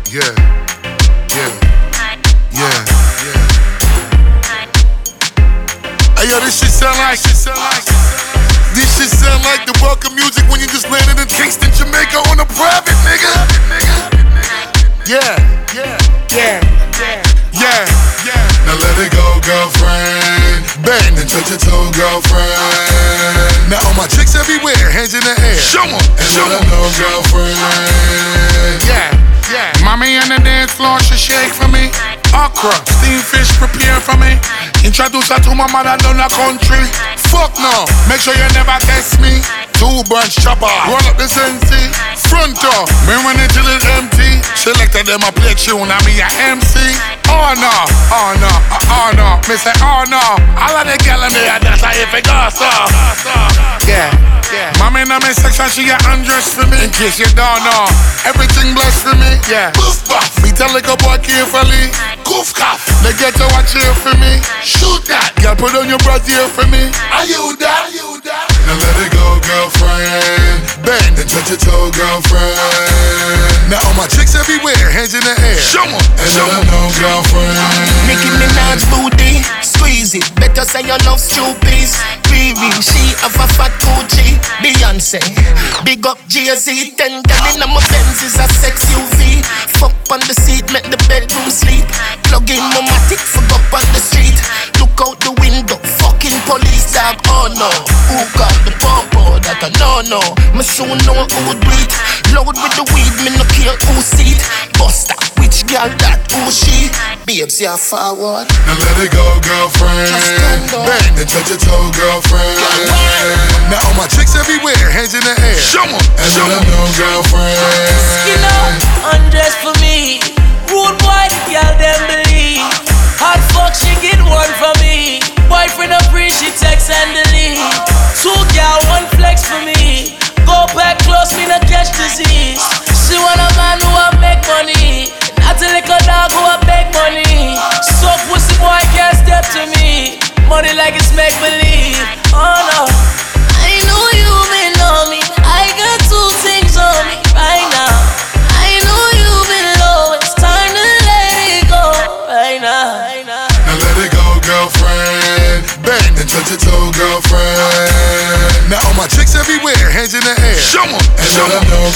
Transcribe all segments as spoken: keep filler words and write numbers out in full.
yeah, yeah, yeah, yeah. Hey yo, this shit sound like, shit sound like, this shit sound like the welcome music when you just landed in Kingston, Jamaica on a private, nigga. Yeah, yeah, yeah, yeah, yeah, yeah. Now let it go, girlfriend. Bang and touch your toe, girlfriend. Now all my chicks everywhere, hands in the air. Show 'em, and show 'em, know, girlfriend. Yeah, yeah. Mommy on the dance floor, she shake for me. Okra, steamed fish, prepare for me. Introduce her to my mother down the country. Fuck no, make sure you never test me. Two bunch chopper, roll up the sensei. Front door, me run it till it's empty. Selected them a play tune, I me a M C. Oh no, oh no, oh no. Me say oh no, all of the gal in there, that's how if it goes so. Yeah, yeah. Mommy in my section, she get undressed for me. In case you don't know, everything blessed for me. Yeah, poof puff. Me tell like a boy carefully. Goof cough. They get to watch here for me. Shoot that. Girl, put on your breath here for me. Are you that? Are you that? Now let it go, girlfriend. Bang and touch your toe, girlfriend. Now all my chicks everywhere, hands in the air. Show 'em, and show 'em, know, girlfriend. Nicki Minaj booty, squeeze it. Better say you love Snoopy's. Riri, she have a fat Gucci. Beyonce, big up Jay-Z. Ten gallon of my Benz is a sex U V. Fuck on the seat, make the bedroom sleep. Plug in my matic, fuck up on the street. Look out the window, fucking police dog. Oh no, who got the popo? That I no no. Me soon know who do it. Load with the weed, me no care who see it. Buster, which girl that who she? Babes, you're forward. Now let it go, girlfriend. Bang and touch your toe, girlfriend. Now all my chicks everywhere, hands in the air. Show 'em, and show 'em, know, girlfriend. Skin up, undress for me. Rude boy, the girl them believe. Hot fuck, she get one from me. Boyfriend a free, she text and delete. Two girl, one flex for me. Go back close, me not catch disease. She want a man who a make money. Not a little dog who a beg money. So pussy boy can't step to me. Money like it's make believe. Oh no, I know you may know me. I got two things on me right now. I know you've been low. It's time to let it go right now. Now let it go, girlfriend. Bang and touch your toe, girlfriend. Now all my chicks everywhere, hands in the air. Show 'em, and show 'em, know,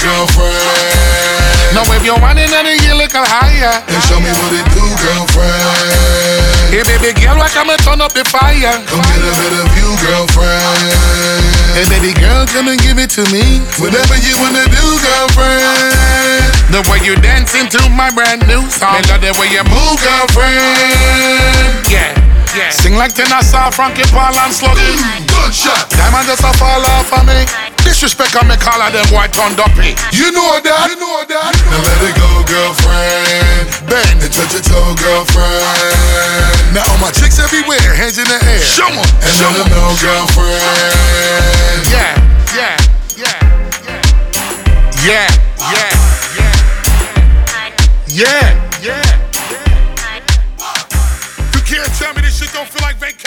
girlfriend. Now if you're running and you look higher, then show me what it do, girlfriend. Hey baby girl, watch I'ma turn up the fire. Come get a better view, girlfriend. Hey baby girl, come and give it to me. Whatever you wanna do, girlfriend. The way you dancing to my brand new song. I love the way you move, girlfriend. Yeah, yeah. Sing like Tennessee, Frankie Paul and Sluggy. Good shot. Diamond just a fall off of me. Disrespect on me, call her them boy turned up it. You know that, you know that. Now let it go, girlfriend. Bang and touch your toe, girlfriend. Now all my chicks everywhere, hands in the air. Show 'em, and show 'em, know, girlfriend. Yeah, yeah, yeah, yeah, yeah, yeah, yeah, yeah, yeah. You can't tell me this shit don't feel like vacation.